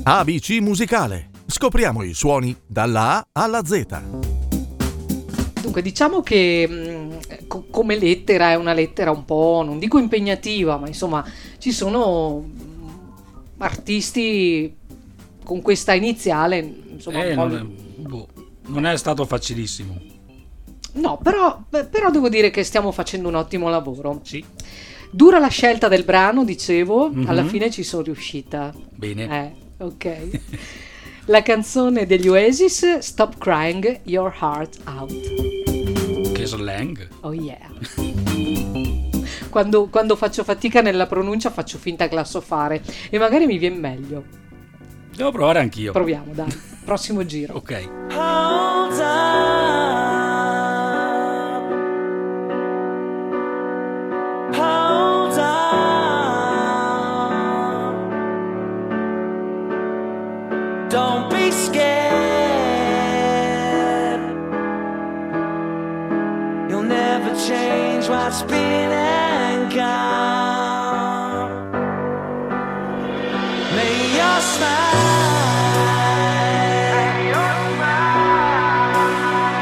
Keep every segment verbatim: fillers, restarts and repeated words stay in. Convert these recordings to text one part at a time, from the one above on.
A B C Musicale. Scopriamo i suoni dalla A alla Z. Dunque, diciamo che mh, co- come lettera è una lettera un po', non dico impegnativa, ma insomma ci sono mh, artisti con questa iniziale, insomma, Eh, un po' non, è, li- boh, non è stato facilissimo. no, però, beh, però devo dire che stiamo facendo un ottimo lavoro. Sì, Dura la scelta del brano, dicevo, Mhm. alla fine ci sono riuscita. bene. Eh, ok. La canzone degli Oasis, Stop Crying Your Heart Out. Che slang. Oh yeah. Quando, quando faccio fatica nella pronuncia faccio finta che la so fare e magari mi viene meglio. Devo provare anch'io. Proviamo, dai. Prossimo giro. Ok. Hold up, hold up, don't be scared, you'll never change what's been and gone. May your smile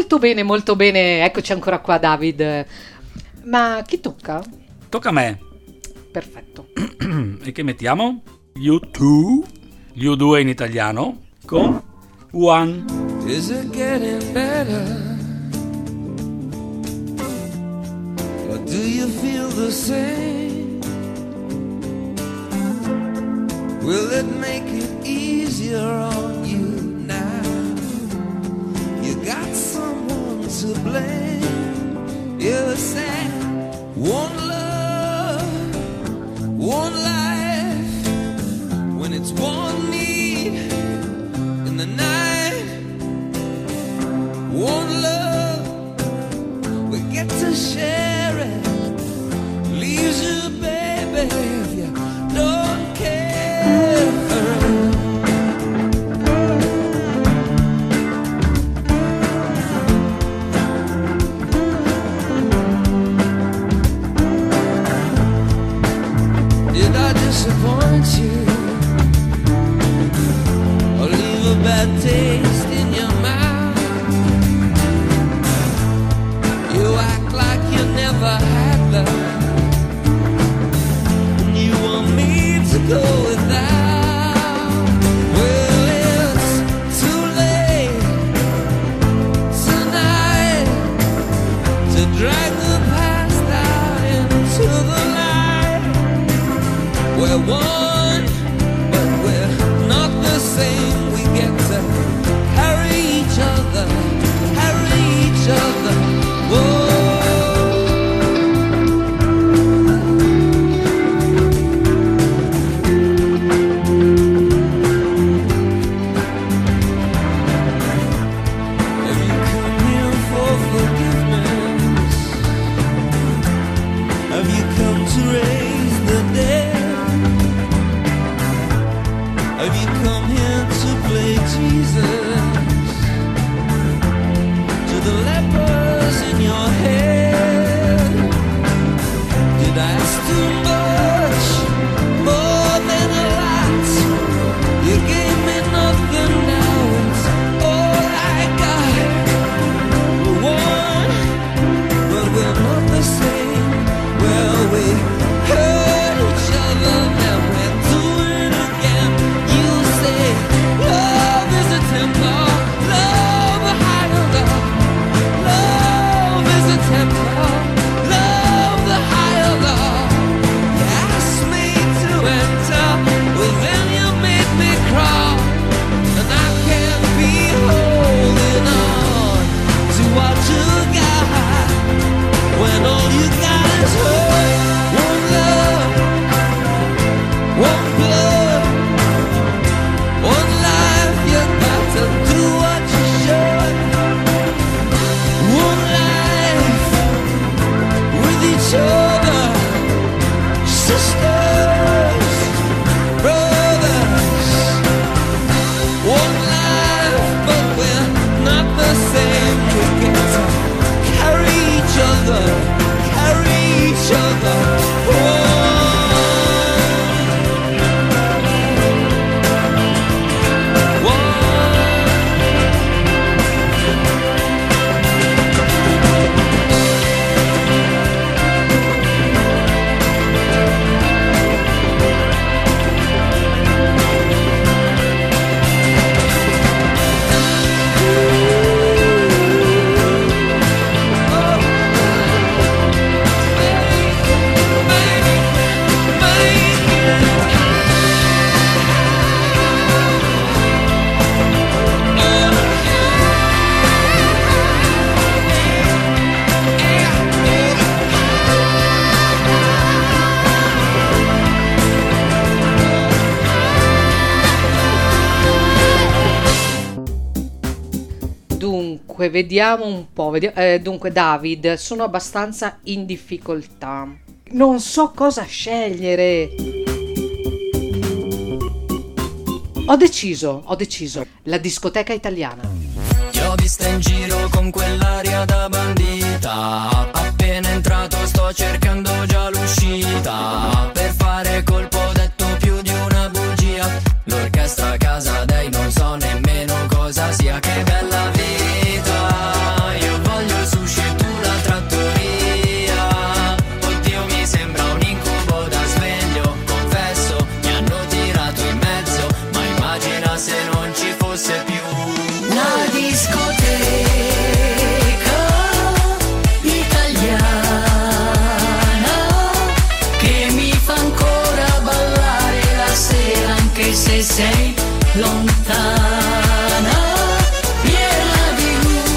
Molto bene, molto bene. Eccoci ancora qua, David. Ma chi tocca? Tocca a me. Perfetto. E che mettiamo? You two, gli U due in italiano, con One. Is it getting better? Or do you feel the same? Will it make it easier on you now? You got someone to blame. You said one love, one life, when it's one need in the night, one love, we get to share it, leaves you, baby, if you don't care. Did I disappoint you or leave a bad taste in your mouth? You act like you never had love, and you want me to go without. Well, it's too late tonight to drag the past out into the light. We're one, but we're not the same. We get to carry each other, carry each other. Whoa. Have you come here for forgiveness? Have you come to raise the dead? Have you come here to play Jesus to the lepers in your head? Did I ask too much, more than a lot? You gave me nothing, now it's all I got. We're one, but we're not the same. Well, we hurt each other, then we're doing it again. You say love is a temple, love a higher love. Love is a temple, love the higher love. You asked me to enter, well then you made me crawl, and I can't be holding on to what you got when all you got is hurt. One love, one blood, one life. You got to do what you should. One life with each other, sisters, brothers. One life, but we're not the same. We get to carry each other, carry each other. One. Dunque, vediamo un po'. vedi- eh, dunque, David, sono abbastanza in difficoltà. Non so cosa scegliere. Ho deciso, ho deciso. La discoteca italiana. Ti ho vista in giro con quell'aria da bandita. Appena entrato sto cercando già l'uscita. Per fare colpo ho detto più di una bugia. L'orchestra a casa dei non so nemmeno cosa sia. Che bella vita. Io lontana, piena di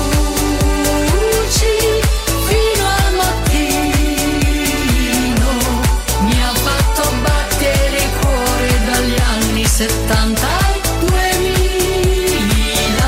luci, fino al mattino. Mi ha fatto battere il cuore dagli anni settanta al duemila.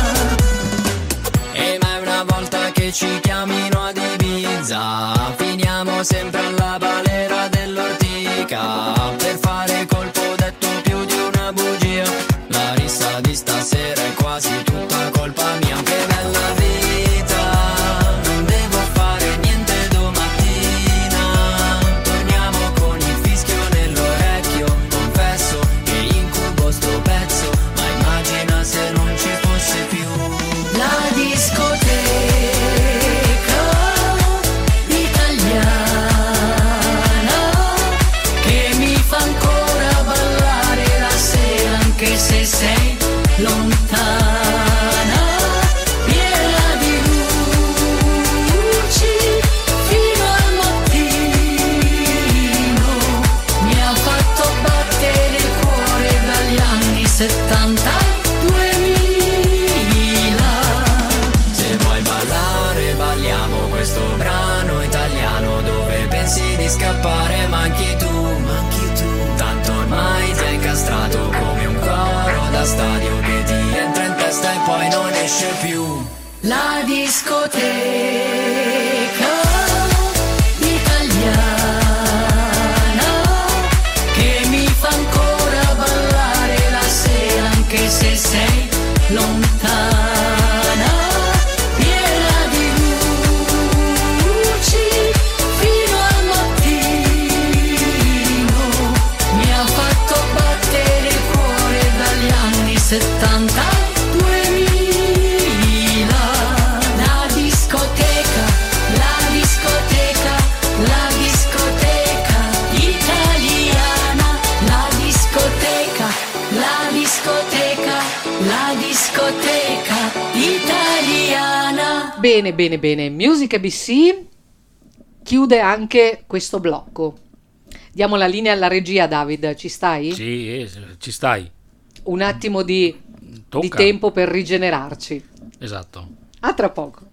E mai una volta che ci chiamino ad Ibiza, finiamo sempre alla balera dell'Ortica, per fare colpo detto più di una bugia. La rissa di stasera è quasi tutta colpa mia. Che bella vita, non devo fare niente domattina. Torniamo con il fischio nell'orecchio. Confesso che incubo sto pezzo, ma immagina se non ci fosse più la discoteca che mi fa ancora ballare la sera, anche se sei lontana, piena di luci, fino al mattino. Mi ha fatto battere il cuore dagli anni settanta al duemila. Se vuoi ballare balliamo questo brano italiano, dove pensi di scappare manchi tu, manchi tu. Tanto ormai ti hai incastrato come un coro da stadio che ti entra in testa e poi non esce più. La discoteca italiana che mi fa ancora ballare la sera, anche se sei lontana, piena di luci, fino al mattino. Mi ha fatto battere il cuore dagli anni settanta al duemila. La discoteca, la discoteca, la discoteca italiana. La discoteca, la discoteca, la discoteca italiana. Bene, bene, bene. Music A B C chiude anche questo blocco. Diamo la linea alla regia, David, ci stai? Sì, eh, ci stai. Un attimo di, Tocca. di tempo per rigenerarci. Esatto. A tra poco.